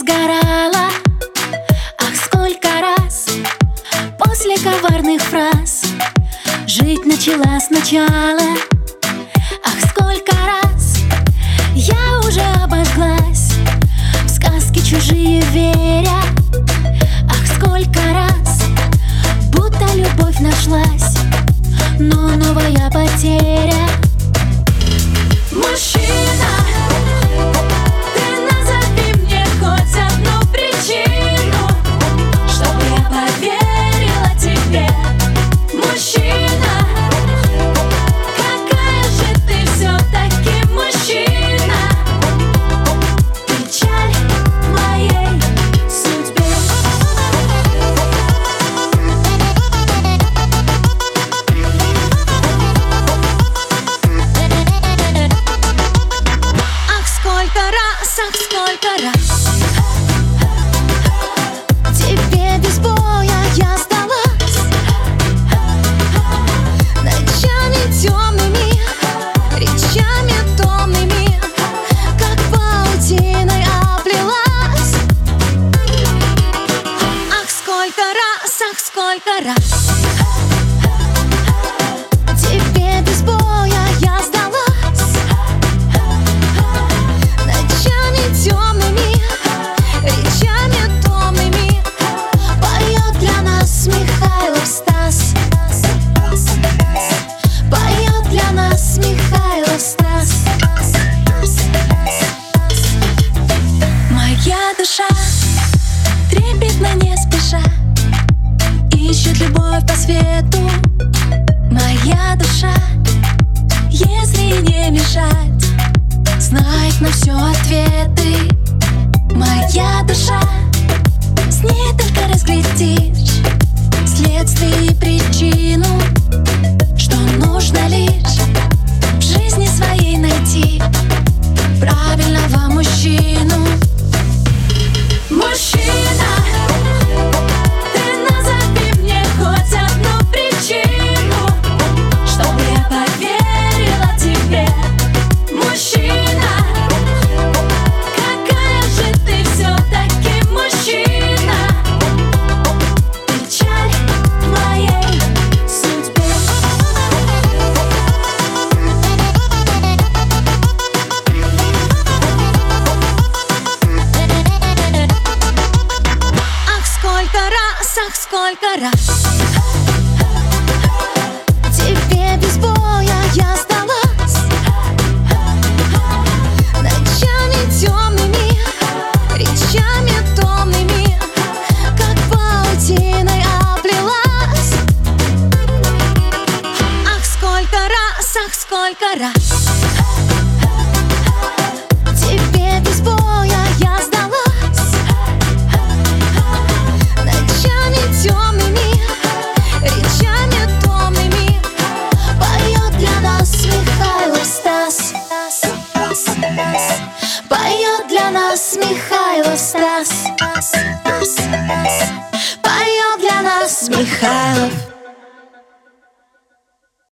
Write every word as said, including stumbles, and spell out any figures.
сгорала. Ах, сколько раз после коварных фраз жить начала сначала. Ах, сколько раз я уже обожглась, в сказки чужие веря. Ах, сколько раз будто любовь нашлась, но новая потеря. Мужчина, ты назови мне хоть одну причину, чтобы я поверила тебе. Мужчина, какая же ты все-таки мужчина, печаль моей судьбе. Ах, сколько раз, ах, сколько раз тебе без боя я сдалась, ночами темными, речами томными, как паутиной оплелась. Ах, сколько раз, ах, сколько раз тебе без боя я сдалась, ночами темными, речами томными, поет для нас Михайлов Стас. Поет для нас Михайлов Стас. Моя душа трепетно не спеша ищет любовь по свету. Моя душа, если не мешать, знает на все ответы. Моя душа, с ней только разглядишь следствие и причину, что нужно лишь в жизни своей найти правильного мужчину. Мужчина, ты назови мне хоть одну причину, чтобы я поверила тебе. Мужчина, какая же ты все-таки мужчина, печаль моей судьбе. Ах, сколько раз, ах, сколько раз тебе без боя я сдалась, ночами темными, речами томными, как паутиной оплелась. Ах, сколько раз, ах, сколько раз тебе без боя я сдалась, ночами темными, речами томными, поет для нас Михайлов Стас. Поет для нас Михайлов Стас. Поет для нас Михайлов